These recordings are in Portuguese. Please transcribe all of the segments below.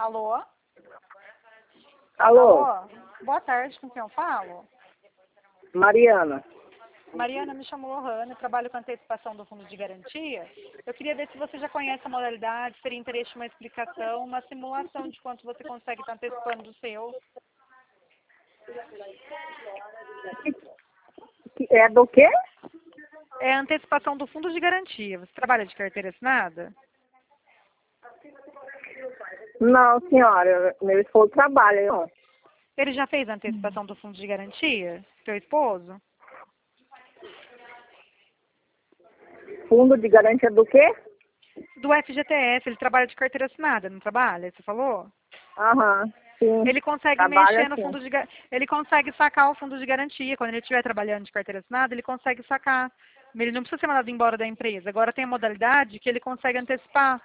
Alô? Alô, Alô? Boa tarde, com quem eu falo? Mariana. Mariana, me chamo Lohane, eu trabalho com antecipação do fundo de garantia. Eu queria ver se você já conhece a modalidade, se teria interesse em uma explicação, uma simulação de quanto você consegue estar antecipando do seu. É do quê? É a antecipação do fundo de garantia. Você trabalha de carteira assinada? Não, senhora, meu esposo trabalha. Não. Ele já fez a antecipação do fundo de garantia? Seu esposo? Fundo de garantia do quê? Do FGTS, ele trabalha de carteira assinada, não trabalha? Você falou? Aham, sim. Ele consegue Trabalha mexer no sim. fundo de ele consegue sacar o fundo de garantia. Quando ele estiver trabalhando de carteira assinada, ele consegue sacar. Ele não precisa ser mandado embora da empresa. Agora tem a modalidade que ele consegue antecipar.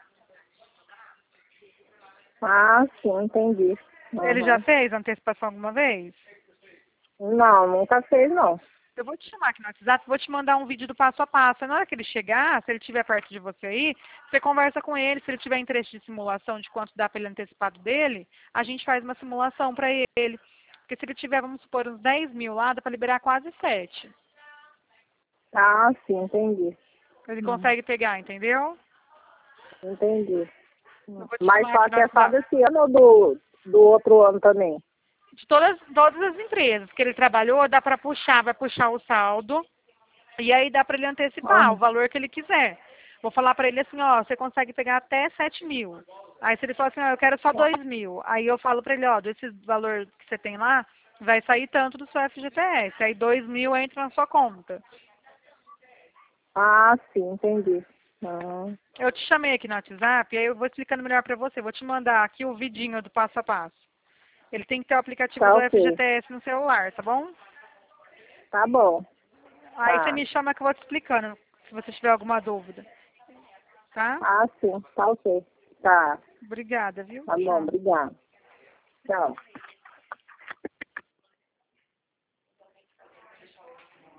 Ah, sim, entendi. Ele já Aham. fez a antecipação alguma vez? Não, nunca fez, não. Eu vou te chamar aqui no WhatsApp, vou te mandar um vídeo do passo a passo. Na hora que ele chegar, se ele estiver perto de você aí, você conversa com ele. Se ele tiver interesse de simulação de quanto dá para ele antecipado dele, a gente faz uma simulação para ele. Porque se ele tiver, vamos supor, uns 10 mil lá, dá para liberar quase 7. Ah, sim, entendi. Ele consegue pegar, entendeu? Entendi. Eu vou te Mas chamar só aqui no que é só WhatsApp. desse ano ou do outro ano também? De todas as empresas que ele trabalhou, dá para puxar, vai puxar o saldo. E aí dá para ele antecipar o Aham. valor que ele quiser. Vou falar para ele assim, ó, você consegue pegar até 7 mil. Aí se ele falar assim, ó, eu quero só 2 mil. Aí eu falo para ele, ó, desse valor que você tem lá, vai sair tanto do seu FGTS. Aí 2 mil entra na sua conta. Ah, sim, entendi. Ah, Eu te chamei aqui no WhatsApp, aí eu vou explicando melhor para você. Vou te mandar aqui o vidinho do passo a passo. Ele tem que ter o aplicativo tá do ok. FGTS no celular, tá bom? Tá bom. Aí você Tá. me chama que eu vou te explicando, se você tiver alguma dúvida. Tá? Ah, sim, tá ok. Tá. Obrigada, viu? Tá bom, Tchau. obrigada. Tchau.